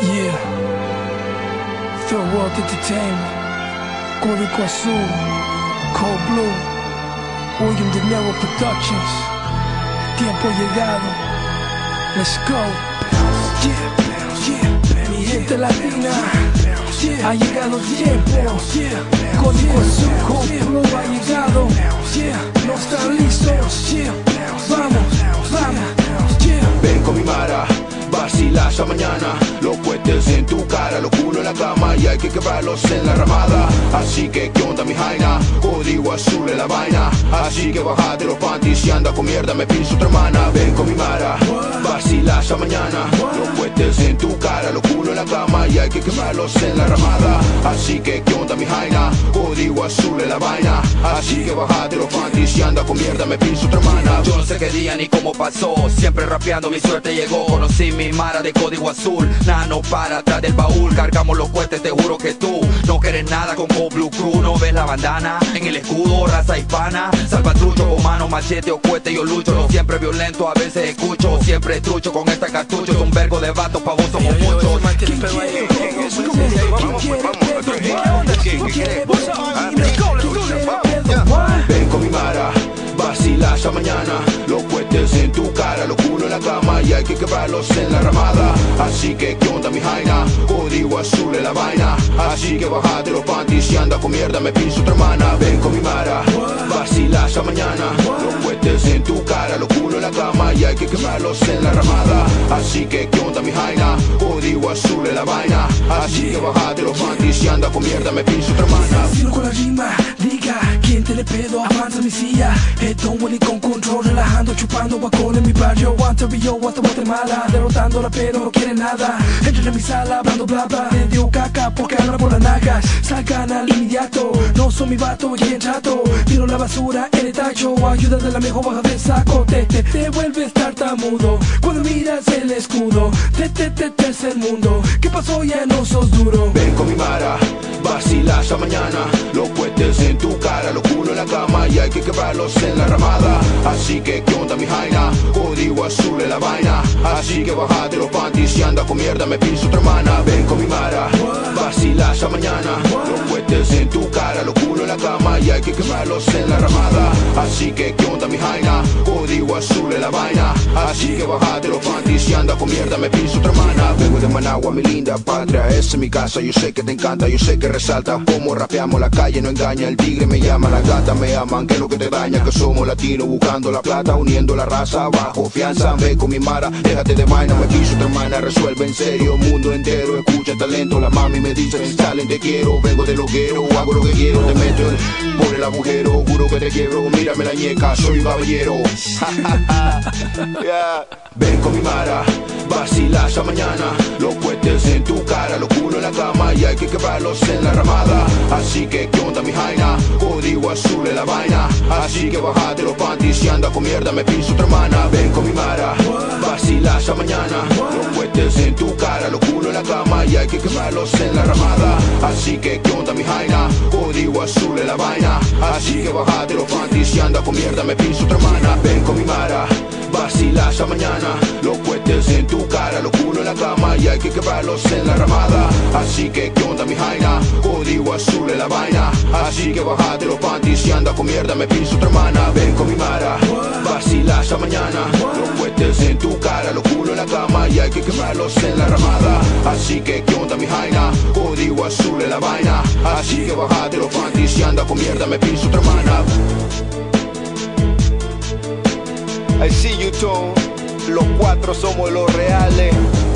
Yeah, Third World Entertainment, Código Azul, Cold Blue, William De Niro Productions. Tiempo llegado, let's go. Yeah, mi gente latina, ha llegado el tiempo. Código Azul, Cold Blue ha llegado. No están listos. Vamos. Ven con mi mara, vacila esa mañana. Los cohetes en tu cara, los culos en la cama y hay que quebrarlos en la ramada. Así que, ¿qué onda mi jaina? Código azul en la vaina. Así que bajate los panties y anda con mierda, me pienso otra hermana. Ven con mi mara, vacila esa mañana. Los cohetes en tu cara, los culos en la cama y hay que quebrarlos en la ramada. Así que, ¿qué onda mi jaina? Código azul en la vaina. Así que bajate los panties y anda con mierda, me pienso otra hermana. Yo no sé qué día ni cómo pasó, siempre rapeando mi suerte llegó. Conocí mi mara de código azul, nada no para atrás del baúl. Cargamos los cohetes, te juro que tú no quieres nada con Cold Blue Crew. No ves la bandana en el escudo, raza hispana. Salvatrucho con mano, machete o cohete yo lucho. No siempre violento, a veces escucho. Siempre trucho con esta cartucho. Es un vergo de vatos, pa' vos somos muchos. Ven con mi mara, vacila esa mañana. Los cohetes en tu cara, los culos en la cama y hay que quebrarlos en la ramada. Así que, ¿qué onda mi jaina? Código azul en la vaina. Así que bajate los panties y anda con mierda, me pienso otra hermana. Ven con mi mara, vacila esa mañana. Los cohetes en tu cara, los culos en la cama y hay que quebrarlos en la ramada. Así que, ¿qué onda mi jaina? Código azul en la vaina. Así que bajate los panties y anda con mierda, me pienso otra hermana. Sino con la rima, diga, ¿quién te le pedo? Avanza mi silla, Don Willy con control, relajando, chupando bacón en mi barrio. Montevideo hasta Guatemala, derrotándola pero no quiere nada. Entren en mi sala, hablando bla bla, le dio caca porque habla por las nagas. Salgan al inmediato, no son mi vato y bien chato. Tiro la basura en el tacho, ayuda de la mejor baja del saco. Te vuelves tartamudo cuando miras el escudo. Te es el mundo, ¿qué pasó? Ya no sos duro. Ven con mi mara, vacila esa mañana. Los cohetes en tu cara, los culos en la cama y hay que quebrarlos en la ramada. Así que, ¿qué onda mi jaina? Código azul en la vaina. Así que bajate los panties y anda con mierda, me pienso otra hermana. Ven con mi mara, vacila esa mañana. Los cohetes en tu cara, los culos en la cama y hay que quebrarlos en la ramada. Así que, ¿qué onda mi jaina? Código azul en la vaina. Así que bajate los panties y anda con mierda, me pienso otra hermana. Vengo de Managua, mi linda patria, esa es mi casa. Yo sé que te encanta, yo sé que resalta como rapeamos, la calle no engaña. El tigre me llama, la gata me aman, que es lo que te daña, que somos latinos buscando la plata, uniendo la raza bajo fianza. Ven con mi mara, déjate de vaina, me quiso otra hermana, resuelve en serio, mundo entero escucha talento. La mami me dice, salen te quiero, vengo de loquero, hago lo que quiero, te meto por el agujero, juro que te quiebro, mírame la ñeca, soy un caballero. Yeah. Ven con mi mara, vacila esa mañana. Los cohetes en tu cara, los culos en la cama y hay que quebrarlos en la ramada. Así que, ¿qué onda mi jaina? Código azul en la vaina. Así que bajate los panties y anda con mierda, me pienso otra hermana. Ven con mi mara, vacila esa mañana. Los cohetes en tu cara, los culos en la cama y hay que quebrarlos en la ramada. Así que, ¿qué onda mi jaina? Código azul en la vaina. Así que bajate los panties y anda con mierda, me pienso otra hermana. Ven con mi mara, vacila esa mañana. Los cohetes en tu cara, los culos en la cama y hay que quebrarlos en la ramada. Así que, ¿qué onda mi jaina? Código azul en la vaina. Así que bajate los panties y anda con mierda, me pienso otra hermana. Ven con mi mara, vacila esa mañana. Los cohetes en tu cara, los culos en la cama y hay que quebrarlos en la ramada. Así que, ¿qué onda mi jaina? Código azul en la vaina. Así que bajate los panties y anda con mierda, me pienso otra hermana. I see you, Tone. Los cuatro somos los reales.